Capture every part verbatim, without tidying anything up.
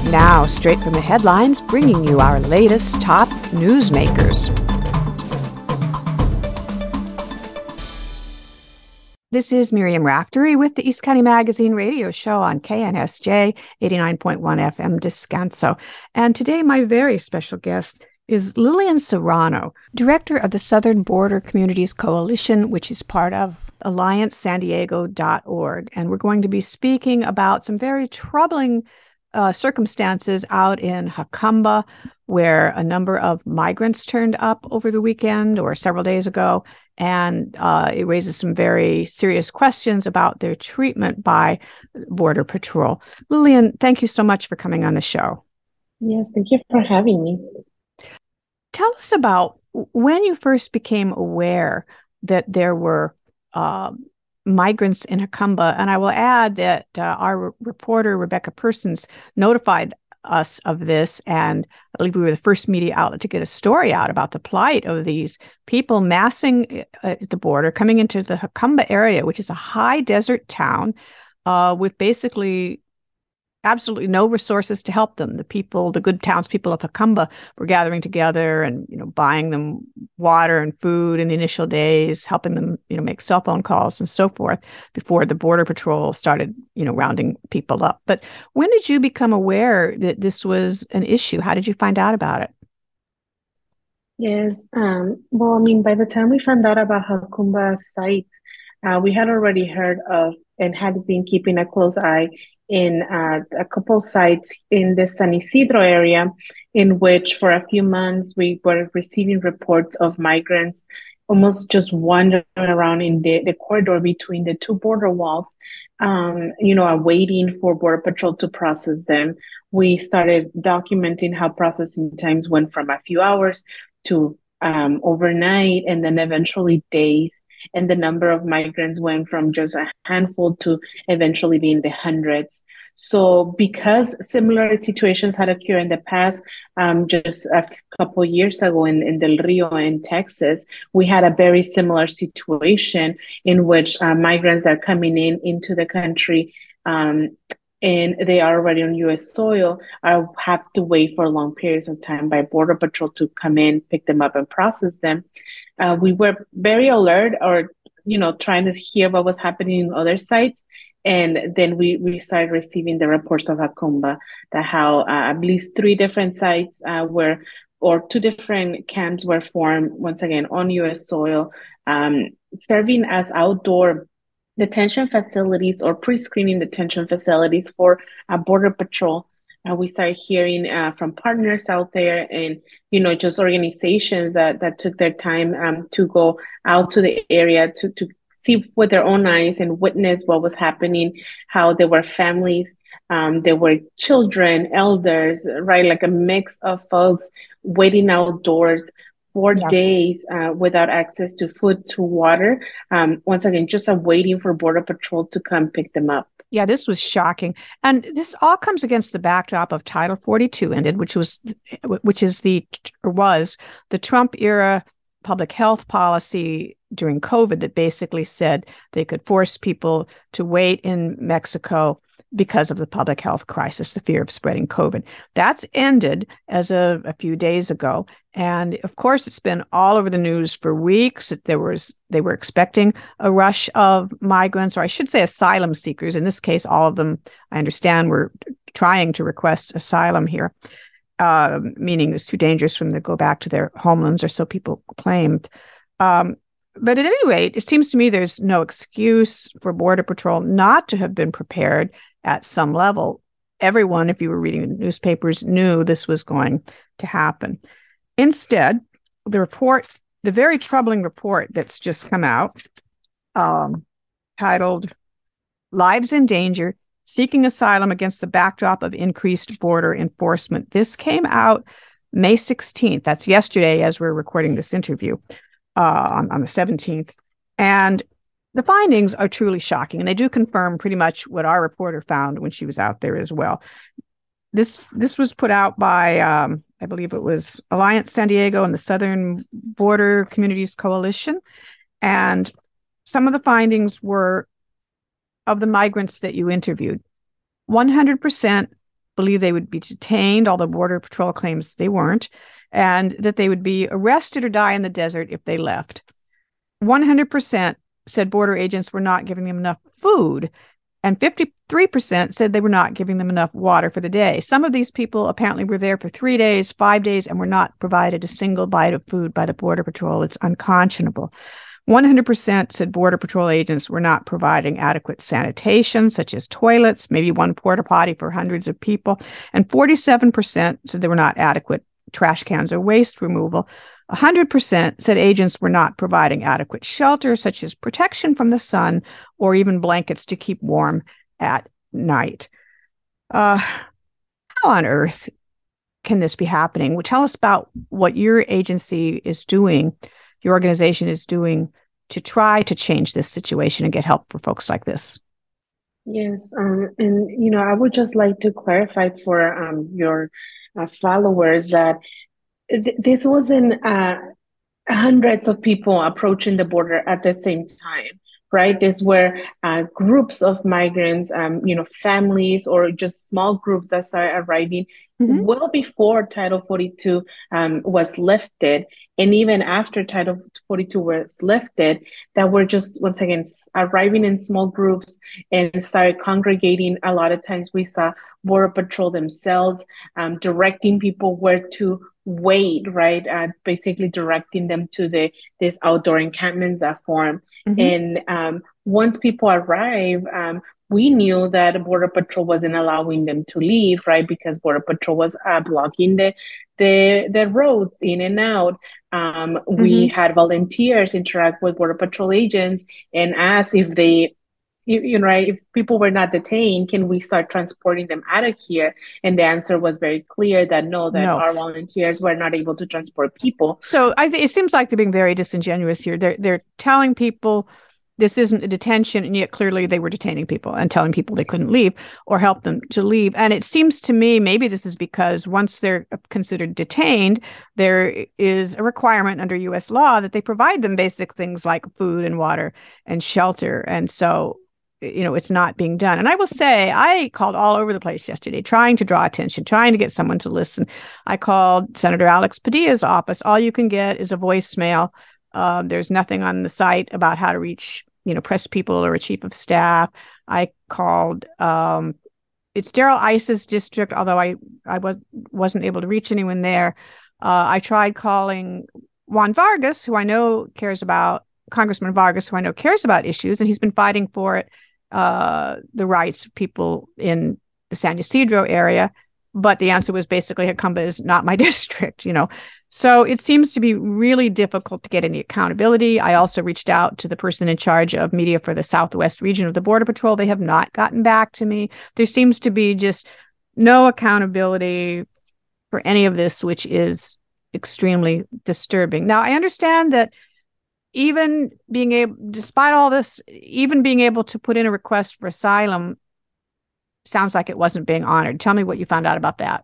Now, straight from the headlines, bringing you our latest top newsmakers. This is Miriam Raftery with the East County Magazine radio show on K N S J eighty-nine point one F M Descanso. And today, my very special guest is Lillian Serrano, director of the Southern Border Communities Coalition, which is part of alliance san diego dot org. And we're going to be speaking about some very troubling uh, circumstances out in Jacumba, where a number of migrants turned up over the weekend or several days ago. And uh, it raises some very serious questions about their treatment by Border Patrol. Lillian, thank you so much for coming on the show. Yes, thank you for having me. Tell us about when you first became aware that there were uh, migrants in Jacumba. And I will add that uh, our reporter, Rebecca Persons, notified us of this, and I believe we were the first media outlet to get a story out about the plight of these people massing at the border, coming into the Jacumba area, which is a high desert town uh, with basically absolutely no resources to help them. The people, the good townspeople of Jacumba were gathering together and, you know, buying them water and food in the initial days, helping them, you know, make cell phone calls and so forth before the Border Patrol started, you know, rounding people up. But when did you become aware that this was an issue? How did you find out about it? Yes, um, well, I mean, by the time we found out about Jacumba sites, uh, we had already heard of and had been keeping a close eye in uh, a couple sites in the San Isidro area, in which for a few months we were receiving reports of migrants almost just wandering around in the, the corridor between the two border walls, um, you know, waiting for Border Patrol to process them. We started documenting how processing times went from a few hours to um, overnight and then eventually days. And the number of migrants went from just a handful to eventually being the hundreds. So because similar situations had occurred in the past, um, just a couple of years ago in, in Del Rio in Texas, we had a very similar situation in which uh, migrants are coming in into the country um, and they are already on U S soil, I have to wait for long periods of time by Border Patrol to come in, pick them up and process them. Uh, we were very alert or, you know, trying to hear what was happening in other sites. And then we, we started receiving the reports of Jacumba, that how uh, at least three different sites uh, were, or two different camps were formed, once again, on U S soil, um, serving as outdoor detention facilities or pre-screening detention facilities for uh, Border Patrol. Uh, we started hearing uh, from partners out there and, you know, just organizations that, that took their time um, to go out to the area to, to see with their own eyes and witness what was happening, how there were families, um, there were children, elders, right? Like a mix of folks waiting outdoors for yeah. days uh, without access to food, to water. Um, once again, just uh, waiting for Border Patrol to come pick them up. Yeah, this was shocking. And this all comes against the backdrop of Title forty-two ended, which was, which is the, or was the Trump era public health policy during COVID that basically said they could force people to wait in Mexico because of the public health crisis, the fear of spreading COVID. That's ended as of a few days ago. And of course, it's been all over the news for weeks. There was, they were expecting a rush of migrants, or I should say asylum seekers. In this case, all of them, I understand, were trying to request asylum here, uh, meaning it's too dangerous for them to go back to their homelands, or so people claimed. Um, But at any rate, it seems to me there's no excuse for Border Patrol not to have been prepared at some level. Everyone, if you were reading the newspapers, knew this was going to happen. Instead, the report, the very troubling report that's just come out, um, titled Lives in Danger, Seeking Asylum Against the Backdrop of Increased Border Enforcement. This came out May sixteenth. That's yesterday as we're recording this interview. Uh, on, on the seventeenth. And the findings are truly shocking. And they do confirm pretty much what our reporter found when she was out there as well. This this was put out by, um, I believe it was Alliance San Diego and the Southern Border Communities Coalition. And some of the findings were of the migrants that you interviewed. one hundred percent believed they would be detained, although Border Patrol claims they weren't, and that they would be arrested or die in the desert if they left. one hundred percent said border agents were not giving them enough food, and fifty-three percent said they were not giving them enough water for the day. Some of these people apparently were there for three days, five days, and were not provided a single bite of food by the Border Patrol. It's unconscionable. one hundred percent said Border Patrol agents were not providing adequate sanitation, such as toilets, maybe one porta potty for hundreds of people. And forty-seven percent said there were not adequate trash cans or waste removal. one hundred percent said agents were not providing adequate shelter, such as protection from the sun or even blankets to keep warm at night. Uh, how on earth can this be happening? Well, tell us about what your agency is doing, your organization is doing to try to change this situation and get help for folks like this. Yes, um, and you know, I would just like to clarify for um, your uh, followers that th- this wasn't uh, hundreds of people approaching the border at the same time, right? These were uh, groups of migrants, um, you know, families or just small groups that started arriving mm-hmm. well before Title forty-two um, was lifted. And even after Title forty-two was lifted, that were just, once again, arriving in small groups and started congregating. A lot of times we saw Border Patrol themselves um, directing people where to wait, right? Uh, basically directing them to the this outdoor encampments that form. Mm-hmm. And um, once people arrive, um, we knew that Border Patrol wasn't allowing them to leave, right? Because Border Patrol was uh, blocking the, the the roads in and out. Um, mm-hmm. We had volunteers interact with Border Patrol agents and ask if they, you, you know, right, if people were not detained, can we start transporting them out of here? And the answer was very clear that no, that no. our volunteers were not able to transport people. So I th- it seems like they're being very disingenuous here. They're they're telling people this isn't a detention, and yet clearly they were detaining people and telling people they couldn't leave or help them to leave. And it seems to me maybe this is because once they're considered detained, there is a requirement under U S law that they provide them basic things like food and water and shelter. And so, you know, it's not being done. And I will say, I called all over the place yesterday, trying to draw attention, trying to get someone to listen. I called Senator Alex Padilla's office. All you can get is a voicemail. Uh, there's nothing on the site about how to reach, you know, press people or a chief of staff. I called, um, it's Daryl Ice's district, although I, I was, wasn't able to reach anyone there. Uh, I tried calling Juan Vargas, who I know cares about, Congressman Vargas, who I know cares about issues, and he's been fighting for it, uh, the rights of people in the San Ysidro area. But the answer was basically, Jacumba is not my district, you know. So it seems to be really difficult to get any accountability. I also reached out to the person in charge of media for the Southwest region of the Border Patrol. They have not gotten back to me. There seems to be just no accountability for any of this, which is extremely disturbing. Now, I understand that even being able, despite all this, even being able to put in a request for asylum sounds like it wasn't being honored. Tell me what you found out about that.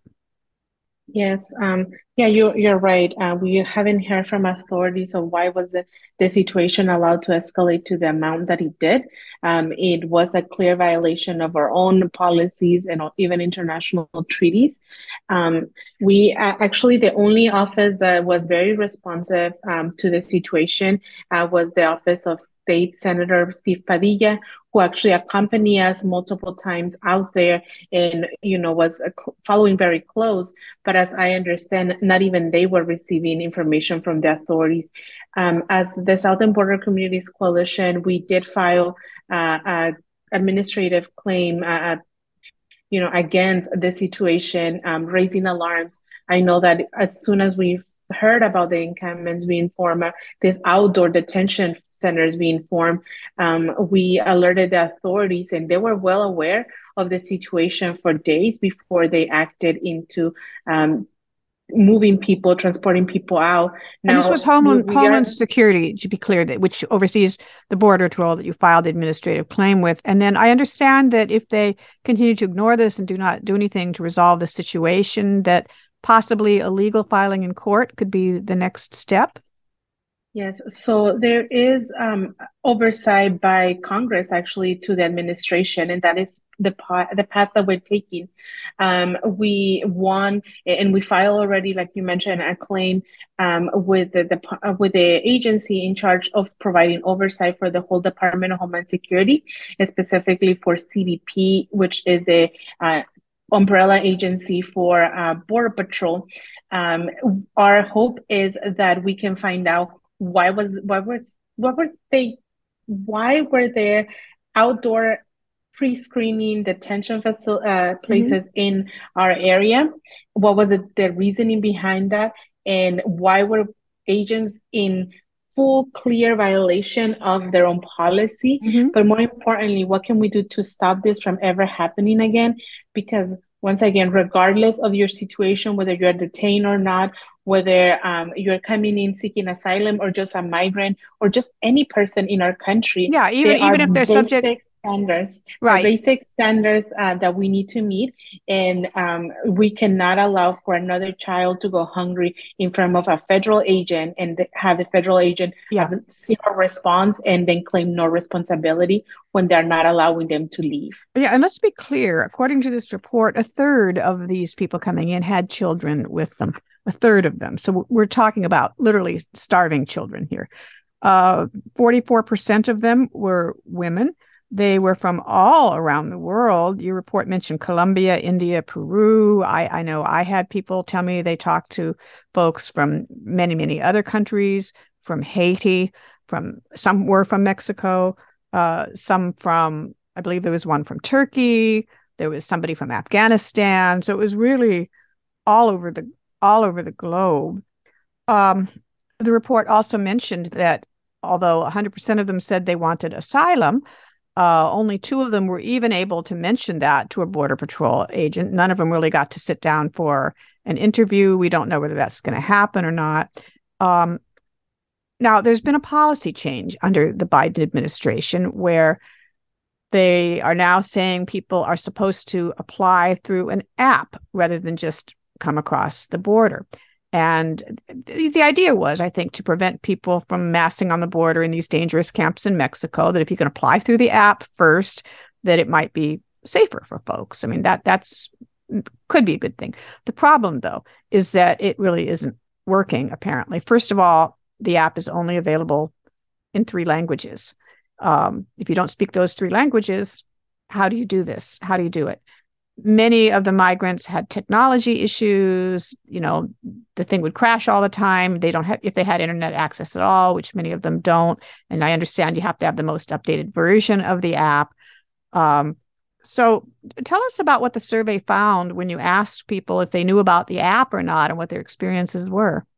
Yes, um, yeah, you're you're right. Uh, we haven't heard from authorities on why was the, the situation allowed to escalate to the amount that it did. Um, it was a clear violation of our own policies and even international treaties. Um, we uh, actually, the only office that was very responsive um, to the situation uh, was the office of State Senator Steve Padilla, who actually accompanied us multiple times out there and, you know, was following very close. But as I understand, not even they were receiving information from the authorities. Um, as the Southern Border Communities Coalition, we did file uh, an administrative claim, uh, you know, against the situation, um, raising alarms. I know that as soon as we heard about the encampments being formed, uh, this outdoor detention centers being formed, um, we alerted the authorities, and they were well aware of the situation for days before they acted into um, moving people, transporting people out. Now, and this was Homeland, Homeland are, Security, to be clear, that which oversees the Border Patrol that you filed the administrative claim with. And then I understand that if they continue to ignore this and do not do anything to resolve the situation, that possibly a legal filing in court could be the next step. Yes, so there is um, oversight by Congress actually to the administration, and that is the path the path that we're taking. Um, we won, and we file already, like you mentioned, a claim um, with the, the uh, with the agency in charge of providing oversight for the whole Department of Homeland Security, and specifically for C B P, which is the uh, umbrella agency for uh, Border Patrol. Um, our hope is that we can find out why was why were what were they why were there outdoor pre-screening detention facil uh, Mhm. places in our area? What was it, the reasoning behind that? And why were agents in full clear violation of their own policy? Mhm. But more importantly, what can we do to stop this from ever happening again? Because once again, regardless of your situation, whether you're detained or not, whether um, you're coming in seeking asylum or just a migrant or just any person in our country, Yeah, even there are even if they're subject, basic standards, are right. basic standards uh, that we need to meet. And um, we cannot allow for another child to go hungry in front of a federal agent and have the federal agent Yeah. have zero response and then claim no responsibility when they're not allowing them to leave. Yeah, and let's be clear. According to this report, a third of these people coming in had children with them. A third of them. So we're talking about literally starving children here. Uh, forty-four percent of them were women. They were from all around the world. Your report mentioned Colombia, India, Peru. I, I know I had people tell me they talked to folks from many, many other countries, from Haiti, from some were from Mexico, uh, some from, I believe there was one from Turkey. There was somebody from Afghanistan. So it was really all over the all over the globe. Um, the report also mentioned that although one hundred percent of them said they wanted asylum, uh, only two of them were even able to mention that to a Border Patrol agent. None of them really got to sit down for an interview. We don't know whether that's going to happen or not. Um, now, there's been a policy change under the Biden administration where they are now saying people are supposed to apply through an app rather than just come across the border. And the, the idea was, I think, to prevent people from massing on the border in these dangerous camps in Mexico, that if you can apply through the app first, that it might be safer for folks. I mean, that that's could be a good thing. The problem, though, is that it really isn't working, apparently. First of all, the app is only available in three languages. Um, if you don't speak those three languages, how do you do this? How do you do it? Many of the migrants had technology issues. You know, the thing would crash all the time. They don't have, if they had internet access at all, which many of them don't. And I understand you have to have the most updated version of the app. Um, so tell us about what the survey found when you asked people if they knew about the app or not and what their experiences were.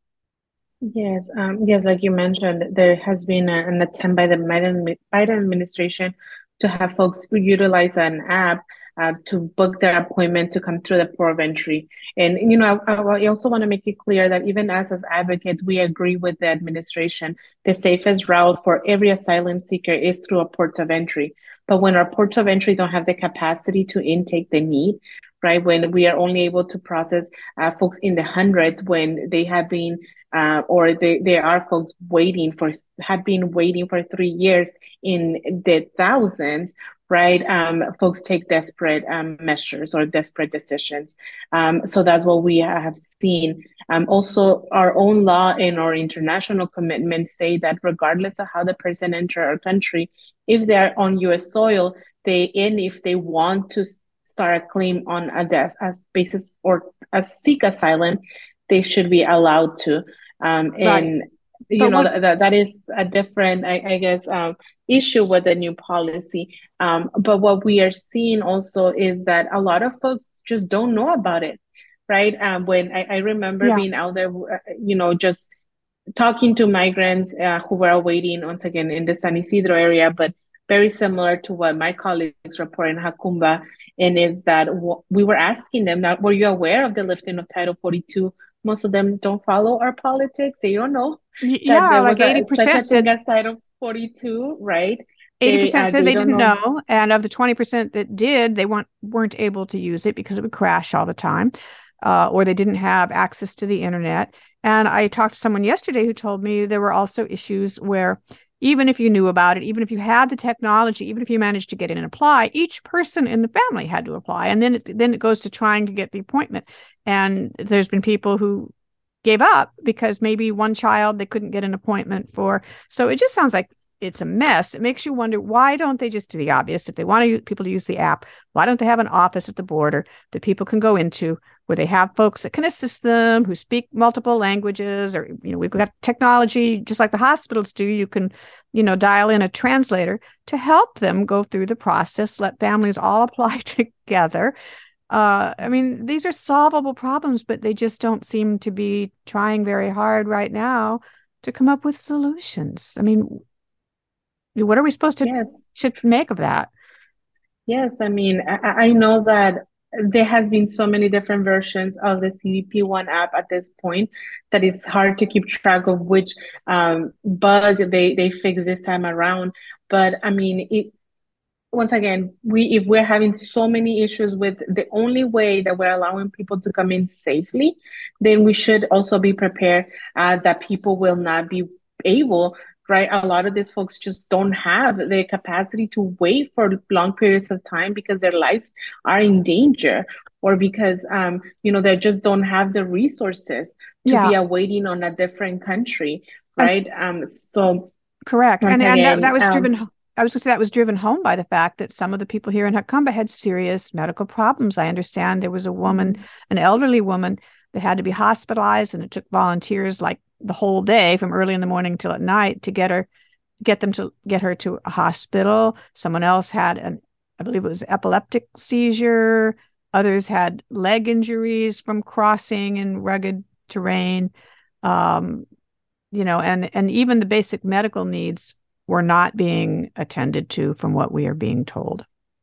Yes, um, yes, like you mentioned, there has been a, an attempt by the Biden, Biden administration to have folks utilize an app uh, to book their appointment to come through the port of entry. And, you know, I, I also want to make it clear that even us as advocates, we agree with the administration. The safest route for every asylum seeker is through a port of entry. But when our ports of entry don't have the capacity to intake the need, right, when we are only able to process uh, folks in the hundreds, when they have been uh, or they, there are folks waiting for, have been waiting for three years in the thousands, right? Um, folks take desperate um, measures or desperate decisions. Um, so that's what we have seen. Um, also, our own law and our international commitments say that regardless of how the person enter our country, if they're on U S soil, they, and if they want to start a claim on a death as basis or a seek asylum, they should be allowed to. Um, Right. and, you But know, what, that, that is a different, I, I guess, um, issue with the new policy. Um, but what we are seeing also is that a lot of folks just don't know about it, right? Um, when I, I remember yeah. being out there, you know, just talking to migrants uh, who were waiting once again in the San Isidro area, but very similar to what my colleagues report in Jacumba, and is that w- we were asking them, now, were you aware of the lifting of Title forty-two? Most of them don't follow our politics. They don't know that Yeah, there like was a such a eighty percent thing said as Title forty-two, right? They eighty percent uh, said they they don't didn't know. know. And of the twenty percent that did, they weren't weren't able to use it because it would crash all the time, uh, or they didn't have access to the internet. And I talked to someone yesterday who told me there were also issues where even if you knew about it, even if you had the technology, even if you managed to get in and apply, each person in the family had to apply. And then it, then it goes to trying to get the appointment. And there's been people who gave up because maybe one child they couldn't get an appointment for. So it just sounds like it's a mess. It makes you wonder, why don't they just do the obvious? If they want to use, people to use the app, why don't they have an office at the border that people can go into where they have folks that can assist them, who speak multiple languages? Or, you know, we've got technology, just like the hospitals do. You can, you know, dial in a translator to help them go through the process, let families all apply together. Uh, I mean, these are solvable problems, but they just don't seem to be trying very hard right now to come up with solutions. I mean, what are we supposed to Yes. should make of that? Yes, I mean, I, I know that there has been so many different versions of the C B P One app at this point that it's hard to keep track of which um, bug they they fix this time around. But I mean, it once again, we if we're having so many issues with the only way that we're allowing people to come in safely, then we should also be prepared uh, that people will not be able. Right, a lot of these folks just don't have the capacity to wait for long periods of time because their lives are in danger, or because um, you know, they just don't have the resources to Yeah. be awaiting on a different country, right? And, um, so correct, and again, and that, that was um, driven. I was going to say that was driven home by the fact that some of the people here in Jacumba had serious medical problems. I understand there was a woman, mm-hmm. an elderly woman, that had to be hospitalized, and it took volunteers like the whole day from early in the morning till at night to get her, get them to get her to a hospital. Someone else had an, I believe it was epileptic seizure. Others had leg injuries from crossing in rugged terrain. Um, you know, and, and even the basic medical needs were not being attended to from what we are being told.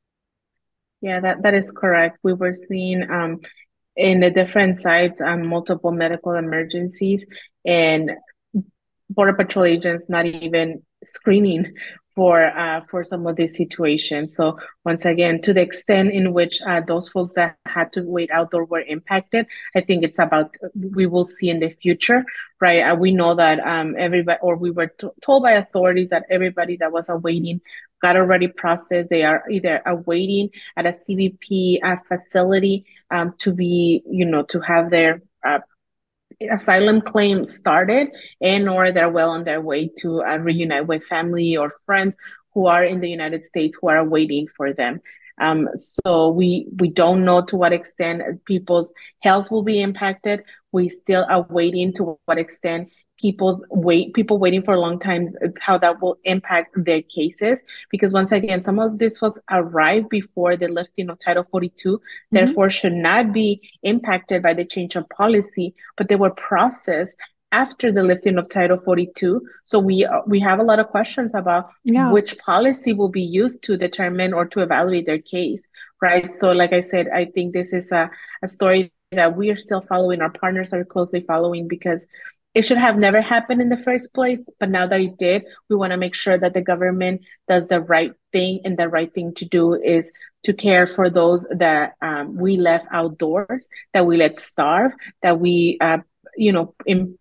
Yeah, that, that is correct. We were seeing um, in the different sites um, multiple medical emergencies, and Border Patrol agents not even screening for uh, for some of these situations. So once again, to the extent in which uh, those folks that had to wait outdoor were impacted, I think it's about, we will see in the future, right? Uh, we know that um, everybody, or we were t- told by authorities that everybody that was awaiting got already processed. They are either awaiting at a C B P uh, facility um, to be, you know, to have their uh, asylum claim started, and or they're well on their way to uh, reunite with family or friends who are in the United States who are waiting for them. Um, so we we don't know to what extent people's health will be impacted. We still are waiting to what extent people's wait people waiting for long times, how that will impact their cases, because once again, some of these folks arrived before the lifting of Title forty-two, mm-hmm. therefore should not be impacted by the change of policy, but they were processed after the lifting of Title forty-two. So we we have a lot of questions about yeah. which policy will be used to determine or to evaluate their case, right? So like I said, I think this is a, a story that we are still following, our partners are closely following, because it should have never happened in the first place, but now that it did, we want to make sure that the government does the right thing, and the right thing to do is to care for those that um, we left outdoors, that we let starve, that we, uh, you know, in,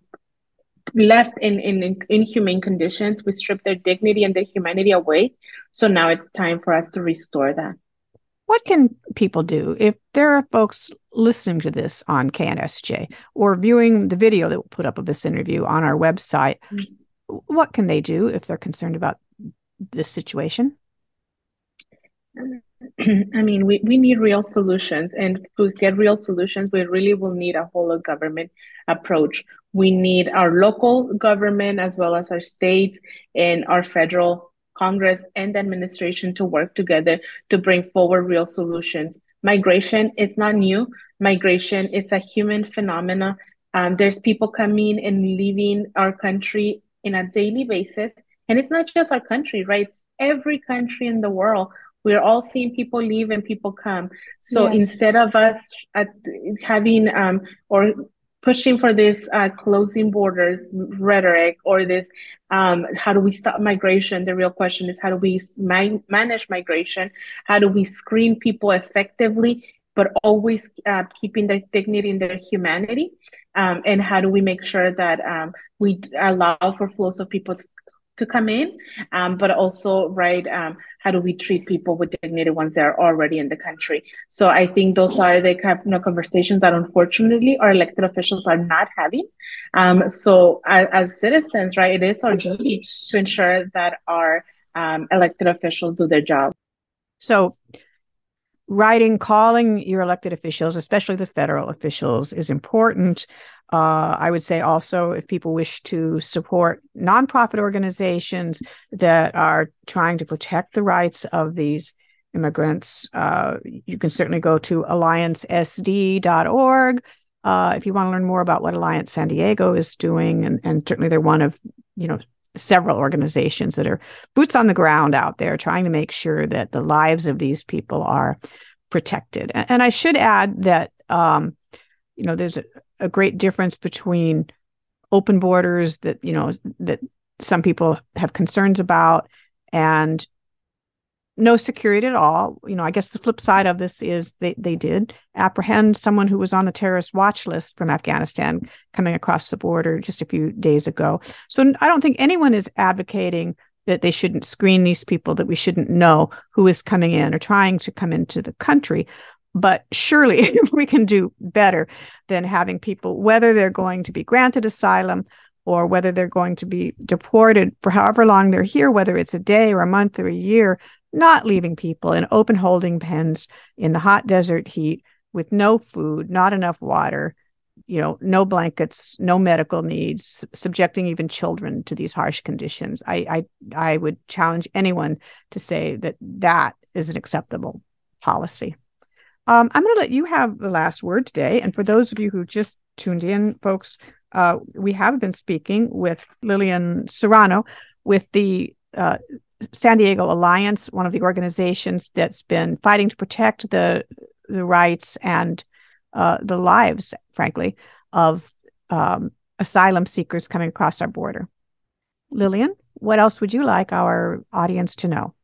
left in, in, in inhumane conditions. We stripped their dignity and their humanity away. So now it's time for us to restore that. What can people do if there are folks listening to this on K N S J or viewing the video that we'll put up of this interview on our website? Mm-hmm. What can they do if they're concerned about this situation? I mean, we, we need real solutions, and to get real solutions, we really will need a whole of government approach. We need our local government as well as our states and our federal Congress and the administration to work together to bring forward real solutions. Migration is not new. Migration is a human phenomena. Um, there's people coming and leaving our country in a daily basis. And it's not just our country, right? It's every country in the world. We're all seeing people leave and people come. So yes. instead of us at having um, or pushing for this uh, closing borders rhetoric, or this, um, how do we stop migration? The real question is, how do we ma- manage migration? How do we screen people effectively but always uh, keeping their dignity and their humanity. Um, and how do we make sure that um, we allow for flows of people to, to come in, um, but also, right, um, how do we treat people with dignity once they're already in the country? So I think those are the kind of, you know, conversations that unfortunately our elected officials are not having. Um, so as, as citizens, right, it is our duty to ensure that our um, elected officials do their job. So writing, calling your elected officials, especially the federal officials, is important. Uh, I would say also, if people wish to support nonprofit organizations that are trying to protect the rights of these immigrants, uh, you can certainly go to alliance s d dot org uh, if you want to learn more about what Alliance San Diego is doing. And, and certainly they're one of, you know, several organizations that are boots on the ground out there trying to make sure that the lives of these people are protected. And, and I should add that, um, you know, there's a, a great difference between open borders that, you know, that some people have concerns about and no security at all. You know, I guess the flip side of this is they, they did apprehend someone who was on the terrorist watch list from Afghanistan coming across the border just a few days ago. So I don't think anyone is advocating that they shouldn't screen these people, that we shouldn't know who is coming in or trying to come into the country. But surely we can do better than having people, whether they're going to be granted asylum or whether they're going to be deported for however long they're here, whether it's a day or a month or a year, not leaving people in open holding pens in the hot desert heat with no food, not enough water, you know, no blankets, no medical needs, subjecting even children to these harsh conditions. I I, I would challenge anyone to say that that is an acceptable policy. Um, I'm going to let you have the last word today. And for those of you who just tuned in, folks, uh, we have been speaking with Lillian Serrano with the uh, San Diego Alliance, one of the organizations that's been fighting to protect the the rights and uh, the lives, frankly, of um, asylum seekers coming across our border. Lillian, what else would you like our audience to know?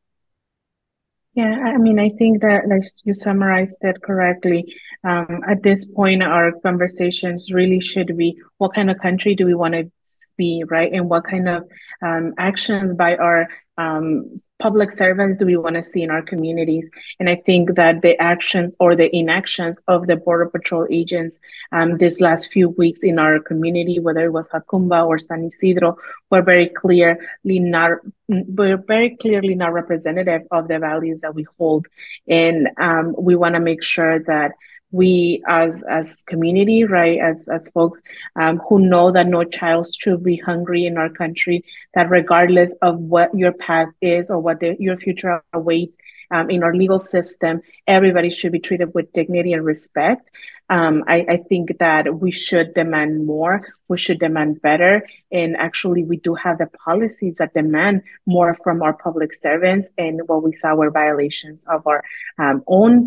Yeah, I mean, I think that, like you summarized it correctly. Um, at this point, our conversations really should be, what kind of country do we want to be, right? And what kind of um, actions by our um, public servants do we want to see in our communities? And I think that the actions or the inactions of the Border Patrol agents um, this last few weeks in our community, whether it was Jacumba or San Isidro, were very clearly not were very clearly not representative of the values that we hold. And um, we want to make sure that we as as community, right, as as folks um, who know that no child should be hungry in our country, that regardless of what your path is or what the, your future awaits um, in our legal system, everybody should be treated with dignity and respect. Um, I, I think that we should demand more, we should demand better, and actually we do have the policies that demand more from our public servants, and what we saw were violations of our um, own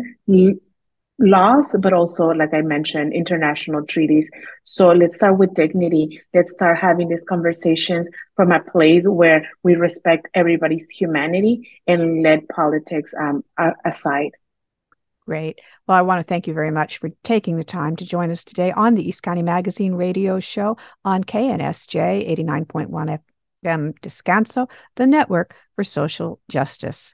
laws, but also, like I mentioned, international treaties. So let's start with dignity. Let's start having these conversations from a place where we respect everybody's humanity and let politics um, aside. Great. Well, I want to thank you very much for taking the time to join us today on the East County Magazine radio show on K N S J eighty-nine point one F M Descanso, the network for social justice.